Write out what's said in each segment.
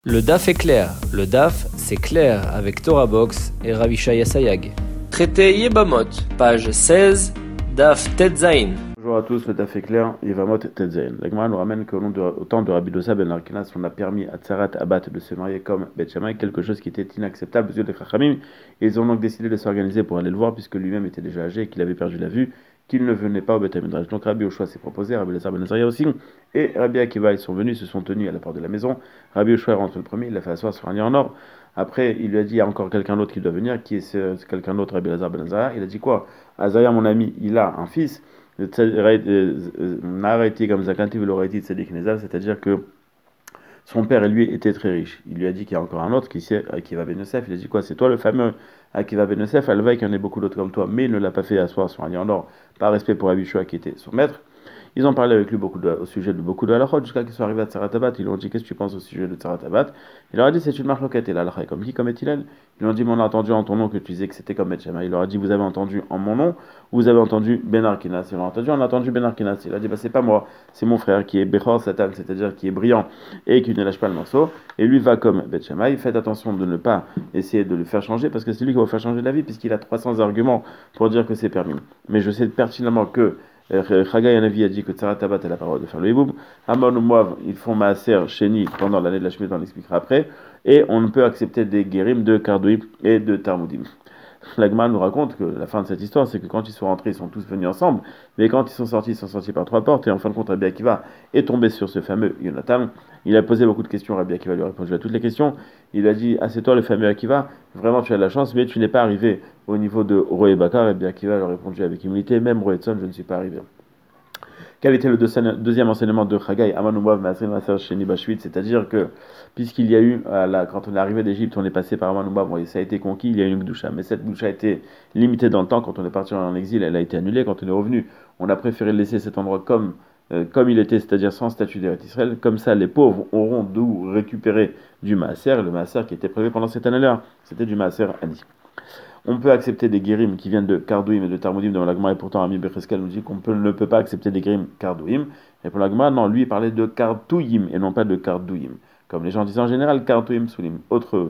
Le DAF est clair. Le DAF, c'est clair avec Torah Box et Ravishaya Sayag. Traité Yebamot, page 16, DAF Tetzain. Bonjour à tous, le DAF est clair, Yevamot Tetzain. La Gemara nous ramène qu'au temps de Rabbi Dosa ben Arkinas, on a permis à Tsarat Abat de se marier comme Bet Shammai, quelque chose qui était inacceptable aux yeux des Chachamim. Et ils ont donc décidé de s'organiser pour aller le voir, puisque lui-même était déjà âgé et qu'il avait perdu la vue, qu'il ne venait pas au Beth Midrash. Donc Rabbi Yoshua s'est proposé, Rabbi Lazar ben Azaria aussi, et Rabbi Akiva, ils sont venus, se sont tenus à la porte de la maison. Rabbi Yoshua est rentré le premier, il l'a fait asseoir sur un lit en or. Après, il lui a dit, il y a encore quelqu'un d'autre qui doit venir, qui est ce quelqu'un d'autre, Rabbi Lazar ben Azaria. Il a dit quoi? Azaria, mon ami, il a un fils. C'est-à-dire que son père et lui étaient très riches. Il lui a dit qu'il y a encore un autre qui c'est Akiva ben Yosef. Il a dit quoi? C'est toi le fameux Akiva ben Yosef. Alvaï qu'il y en ait beaucoup d'autres comme toi, mais il ne l'a pas fait asseoir sur un lit en or par respect pour Rabbi Shua qui était son maître. Ils ont parlé avec lui au sujet de beaucoup de halachot jusqu'à qu'ils soient arrivés à Tsaratabat. Ils lui ont dit qu'est-ce que tu penses au sujet de Tsaratabat? Il leur a dit c'est une marloquette et l'halakha est comme qui, comme est-il? Ils lui ont dit mais on a entendu en ton nom que tu disais que c'était comme Bet Shammai. Il leur a dit vous avez entendu en mon nom ou vous avez entendu Ben Arkinas? Ils l'ont entendu, on a entendu Ben Arkinas. Il a dit bah c'est pas moi, c'est mon frère qui est Bechor Satan, c'est-à-dire qui est brillant et qui ne lâche pas le morceau. Et lui va comme Bet Shammai. Faites attention de ne pas essayer de le faire changer parce que c'est lui qui va vous faire changer la vie puisqu'il a 300 arguments pour dire que c'est permis. Mais je sais pertinemment que Chagai Hanavi a dit que Tsarat Tabat a la parole de faire le hiboum. Amon ou Moav, ils font Maaser Sheni pendant l'année de la Shemitah, on l'expliquera après. Et on ne peut accepter des guérim de Kardouim et de Tarmoudim. La Gemara nous raconte que la fin de cette histoire, c'est que quand ils sont rentrés, ils sont tous venus ensemble, mais quand ils sont sortis par 3 portes, et en fin de compte, Rabbi Akiva est tombé sur ce fameux Yonatan. Il a posé beaucoup de questions, Rabbi Akiva lui a répondu à toutes les questions. Il a dit, ah c'est toi le fameux Akiva, vraiment tu as de la chance, mais tu n'es pas arrivé au niveau de Roé Bakar. Rabbi Akiva lui a répondu avec humilité, même Roé Tson, je ne suis pas arrivé. Quel était le deuxième enseignement de Chagai Amanumav Maaser Maaser Sheni Bashvit? C'est-à-dire que, puisqu'il y a eu, quand on est arrivé d'Égypte, on est passé par Amanumav, et ça a été conquis, il y a eu une Gdusha. Mais cette Gdusha a été limitée dans le temps. Quand on est parti en exil, elle a été annulée. Quand on est revenu, on a préféré laisser cet endroit comme il était, c'est-à-dire sans statut d'Eretz Israël. Comme ça, les pauvres auront d'où récupérer du Maaser, le Maaser qui était prélevé pendant cette année-là. C'était du Maaser Ani. On peut accepter des guérim qui viennent de Kardouim et de Tarmoudim dans la Gemara, et pourtant Ami Becheskel nous dit ne peut pas accepter des guérim Kardouim. Et pour la Gemara, non, lui il parlait de Kartouyim et non pas de Kardouim. Comme les gens disent en général, Kartouyim Soulim. Autre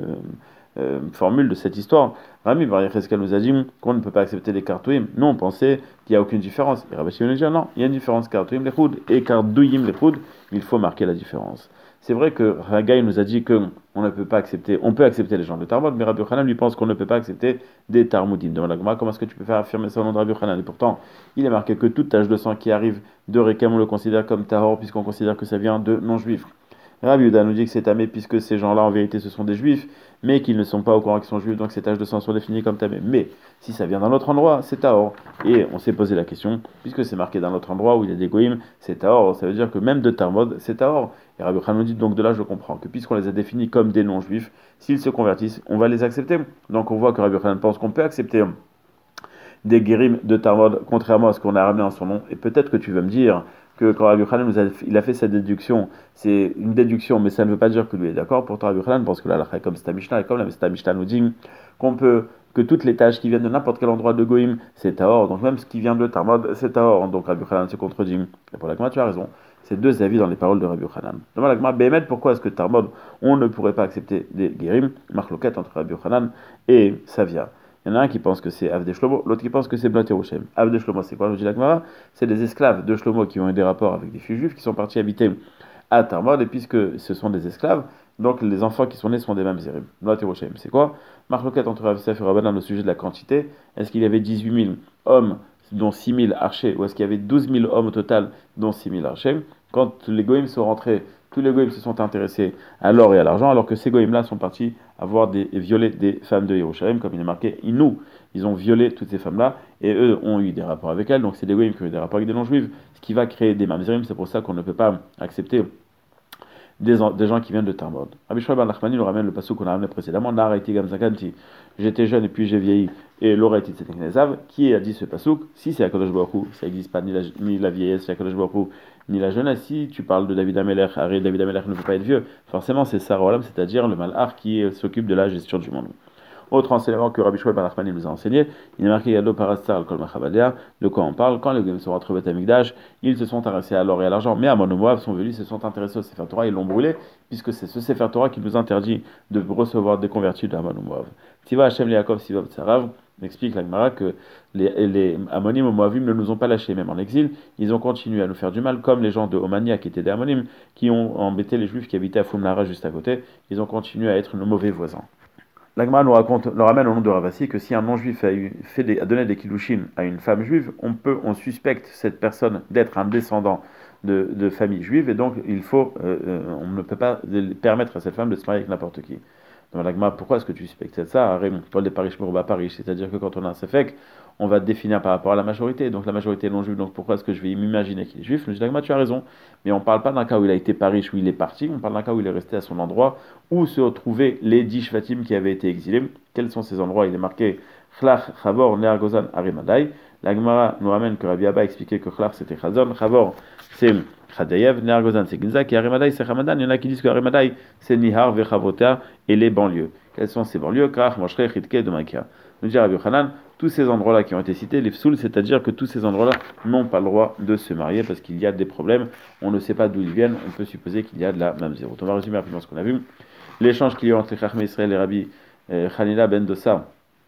formule de cette histoire, Rami Becheskel nous a dit qu'on ne peut pas accepter des Kartouyim. Nous on pensait qu'il n'y a aucune différence. Et Rabbi Shimon nous dit non, il y a une différence Kartouyim Lechoud et Kardouim Lechoud, il faut marquer la différence. C'est vrai que Haggai nous a dit que on peut accepter les gens de Tarmod, mais Rabbi Yochanan lui pense qu'on ne peut pas accepter des Tarmoudim. Demande la Gemara, comment est-ce que tu peux faire affirmer ça au nom de Rabbi Yochanan? Et pourtant, il est marqué que toute tache de sang qui arrive de Rekem, on le considère comme Tahor, puisqu'on considère que ça vient de non-juifs. Rabbi Yehuda nous dit que c'est tamé puisque ces gens-là en vérité ce sont des juifs, mais qu'ils ne sont pas au courant qu'ils sont juifs, donc ces taches de sang sont définies comme tamé. Mais si ça vient d'un autre endroit, c'est tahor. Et on s'est posé la question, puisque c'est marqué d'un autre endroit où il y a des goïms, c'est tahor, ça veut dire que même de Tarmod, c'est tahor. Et Rabbi Yochanan nous dit donc de là je comprends que puisqu'on les a définis comme des non-juifs, s'ils se convertissent, on va les accepter. Donc on voit que Rabbi Yochanan pense qu'on peut accepter des guérim de Tarmod, contrairement à ce qu'on a ramené en son nom. Et peut-être que tu vas me dire que quand Rabbi Yochanan il a fait cette déduction, c'est une déduction, mais ça ne veut pas dire que lui est d'accord. Pourtant, Rabbi Yochanan pense que la halakha est comme Stam Mishnah, et comme la Stam Mishnah nous dit que toutes les tâches qui viennent de n'importe quel endroit de Goïm, c'est Tahor. Donc même ce qui vient de Tarmod, c'est Tahor. Donc Rabbi Yochanan se contredit. Et pour la Gemara, tu as raison. C'est deux avis dans les paroles de Rabbi Yochanan. Demande la Gemara, Béhémet, pourquoi est-ce que Tarmod, on ne pourrait pas accepter des guérim? Marloquette entre Rabbi Yochanan et Savia. Il y en a un qui pense que c'est Avdei Shlomo, l'autre qui pense que c'est Bnot Yerushalem. Avdei Shlomo, c'est quoi? Je dis la Gemara, c'est des esclaves de Shlomo qui ont eu des rapports avec des filles juives qui sont partis habiter à Tarmod, et puisque ce sont des esclaves, donc les enfants qui sont nés sont des mamzerim. Bnot Yerushalem, c'est quoi? Marloquette entre Rav Yosef et Rabbanan au sujet de la quantité. Est-ce qu'il y avait 18 000 hommes, dont 6 000 archers, ou est-ce qu'il y avait 12 000 hommes au total, dont 6 000 archers? Quand les goïms sont rentrés, tous les goïms se sont intéressés à l'or et à l'argent, alors que ces goïms-là sont partis violer des femmes de Yerushalem, comme il est marqué Inou. Ils ont violé toutes ces femmes-là, et eux ont eu des rapports avec elles, donc c'est des goïms qui ont eu des rapports avec des non-juifs, ce qui va créer des mamzerim. C'est pour ça qu'on ne peut pas accepter des gens qui viennent de Tarmod. Rabbi Shmuel bar Nachmani nous ramène le passage qu'on a ramené précédemment, Naraiti gam zakanti, j'étais jeune et puis j'ai vieilli, et l'oraiti tzedek nezav. Qui a dit ce passouk? Si c'est Akadosh Baruch Hu, ça n'existe pas ni la vieillesse chez Akadosh Baruch Hu, ni la jeunesse. Si tu parles de David Amelech, David Amelech ne peut pas être vieux, forcément c'est Sarah Olam, c'est-à-dire le malach qui s'occupe de la gestion du monde. Autre enseignement que Rabbi Shmuel ben Nachmani nous a enseigné, il est marqué Yado Parastar al Kol Machabadea. De quoi on parle? Quand les Goyim sont rentrés au Beth Amikdash, ils se sont intéressés à l'or et à l'argent, mais Ammon et Moab sont venus, se sont intéressés au Sefer Torah, ils l'ont brûlé, puisque c'est ce Sefer Torah qui nous interdit de recevoir des convertis de Ammon ou Moab. Tiva Hashem le Yaakov Sivav Tsarav, explique la Gemara que les Ammonim et Moabim ne nous ont pas lâchés, même en exil, ils ont continué à nous faire du mal, comme les gens de Omania qui étaient des Ammonim, qui ont embêté les Juifs qui habitaient à Fumnara juste à côté, ils ont continué à être nos mauvais voisins. La Gemara nous ramène au nom de Ravasi que si un non-juif a donné des kiddushin à une femme juive, on suspecte cette personne d'être un descendant de famille juive, et donc on ne peut pas permettre à cette femme de se marier avec n'importe qui. Dans la Gemara, pourquoi est-ce que tu suspectes ça? Paul des Parish Mourouba Parish, c'est-à-dire que quand on a un sefek, on va définir par rapport à la majorité, donc la majorité est non juive, donc pourquoi est-ce que je vais m'imaginer qu'il est juif? Je dis, la Gemara, tu as raison, mais on ne parle pas d'un cas où il a été Parish, où il est parti, on parle d'un cas où il est resté à son endroit, où se trouvaient les 10 Shvatim qui avaient été exilés. Quels sont ces endroits? Il est marqué Chlach, Chavor, Ner Gozan, Arimadai. La Gemara nous ramène que Rabbi Abba expliquait que Chlach c'était Chazon, Chavor c'est Chadayev, Ner Gozan c'est Ginzak, et Arimadai c'est Hamadan. Il y en a qui disent que Arimadai c'est Nihar, Vechavota et les banlieues. Quelles sont ces banlieues? Krach, Moshre, Chitke, Domakia. Nous dit Rabbi Yochanan, tous ces endroits-là qui ont été cités, les Fsoul, c'est-à-dire que tous ces endroits-là n'ont pas le droit de se marier parce qu'il y a des problèmes, on ne sait pas d'où ils viennent, on peut supposer qu'il y a de la mamzerut. On va résumer rapidement ce qu'on a vu. L'échange qu'il y a eu entre Chachmei Israël et Rabbi Hanina ben Dossa,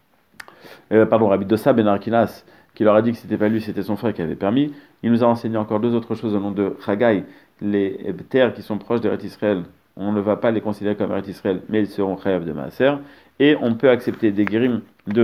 Rabbi Dossa ben Arkinas, qui leur a dit que c'était pas lui, c'était son frère qui avait permis. Il nous a enseigné encore deux autres choses au nom de Chagai, les terres qui sont proches d'Eretz Israël, on ne va pas les considérer comme Eretz Israël, mais ils seront chayav de Maaser, et on peut accepter des guérim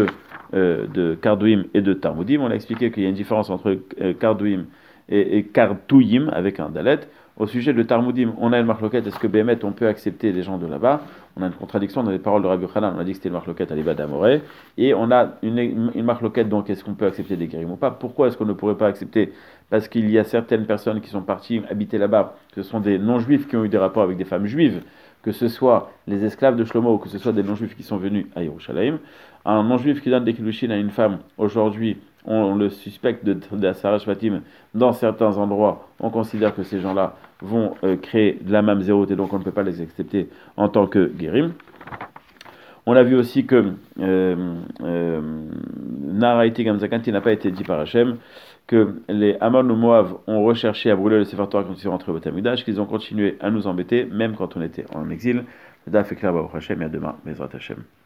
de Kardouim et de Tarmoudim. On a expliqué qu'il y a une différence entre Kardouim et Kartouyim avec un dalet. Au sujet de Tarmoudim, on a une marloquette, est-ce que Bémet, on peut accepter des gens de là-bas? On a une contradiction dans les paroles de Rabbi Yochanan, on a dit que c'était une marloquette à l'Iba d'Amoré, et on a une marloquette, donc est-ce qu'on peut accepter des guérim ou pas? Pourquoi est-ce qu'on ne pourrait pas accepter? Parce qu'il y a certaines personnes qui sont parties habiter là-bas, ce sont des non-juifs qui ont eu des rapports avec des femmes juives, que ce soit les esclaves de Shlomo ou que ce soit des non-juifs qui sont venus à Yerushalayim. Un non-juif qui donne des kiddushin à une femme, aujourd'hui, on le suspecte de Asara Shvatim dans certains endroits, on considère que ces gens-là vont créer de la mamzerut et donc on ne peut pas les accepter en tant que guérim. On a vu aussi que Naraïti Gamzakanti n'a pas été dit par Hachem, que les Ammon ou Moab ont recherché à brûler le Sefer Torah quand ils sont rentrés au Beth Amikdash, qu'ils ont continué à nous embêter, même quand on était en exil. Le Daf est clair, Baruch Hashem, et à demain, Bezrat Hashem.